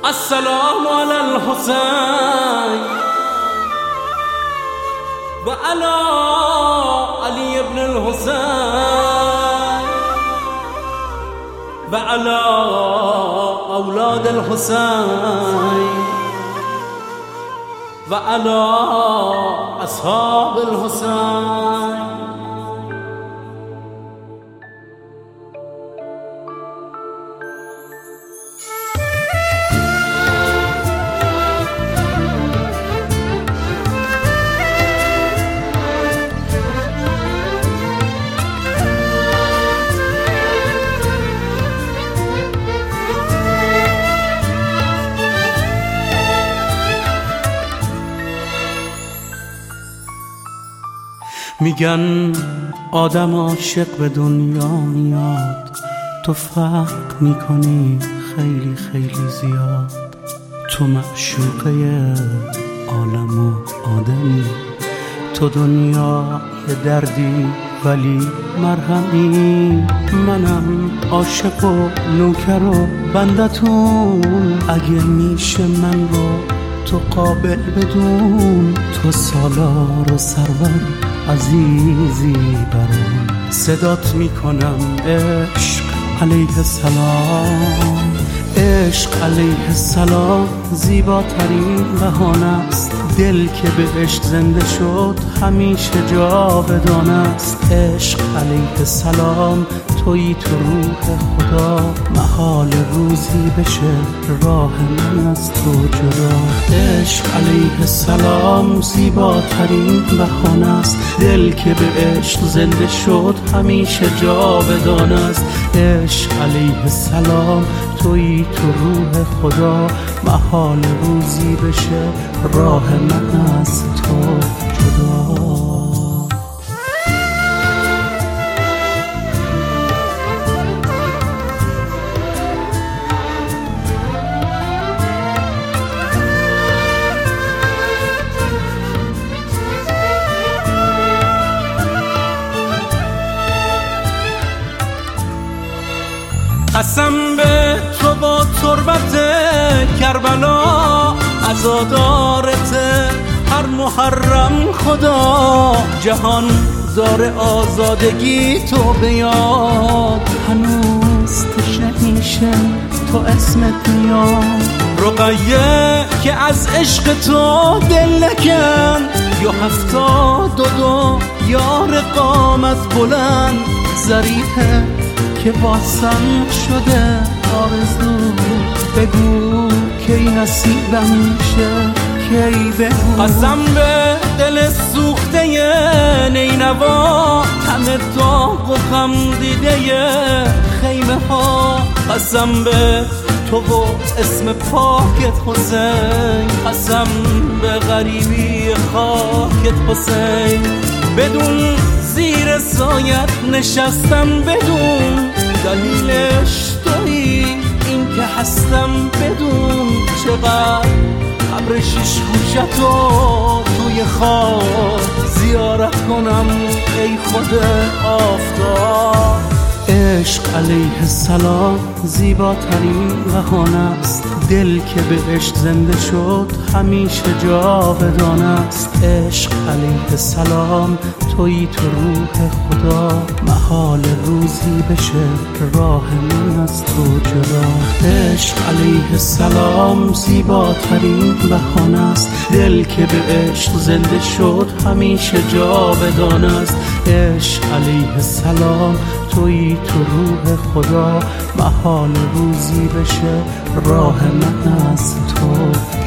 السلام على الحسين وعلى علي بن الحسين وعلى أولاد الحسين وعلى أصحاب الحسين. میگن آدم عاشق به دنیا میاد، تو فرق میکنی خیلی خیلی زیاد. تو معشوقه عالم و آدمی، تو دنیا یه دردی ولی مرهمی. منم عاشق و نوکر و بندتون، اگه میشه من رو تو قابل بدون. تو سالار و سرور عزیزی برام، صدات میکنم عشق علیه السلام. عشق علیه السلام زیباترین بهانه است، دل که به عشق زنده شد همیشه جاودانه است. عشق علیه السلام تویی تو روح خدا، محال روزی بشه راه من از تو جدا. عشق علیه السلام زیباترین بهانه است، دل که به عشق زنده شد همیشه جاودانه است. عشق علیه السلام تویی تو روح خدا، محال روزی بشه راه من از تو جدا. قسم به تو با تربت کربلا، عزادارت هر محرم خدا. جهان داره آزادگی تو بیاد، هنوز تشنیشه تو اسمت میاد. رقیه که از عشق تو دل نکن، یا 72 یار قامت بلند. ظریفه که واسم شده آرزو، بگو کی نصیبم میشه کی بگو. قسم به دل سوخته نینوا، همه داغ و غم دیده خیمه ها. قسم به تو و اسم پاکت حسین، قسم به غریبی خاکت حسین. بدون زیر سایت نشستم، بدون دلیلش تویی این که هستم. بدون چقدر قبر شش گوشتو توی خواب زیارت کنم ای خود آفتاب. عشق علیه السلام زیباترین بهانه است، دل که به عشق زنده شد همیشه جاودانه است. عشق علیه السلام تویی تو روح خدا، محال روزی بشه راه من از تو جدا. عشق علیه السلام زیباترین بهانه است، دل که به عشق زنده شد همیشه جاودانه است. عشق علیه السلام تویی تو روح خدا، محال روزی بشه راه من از تو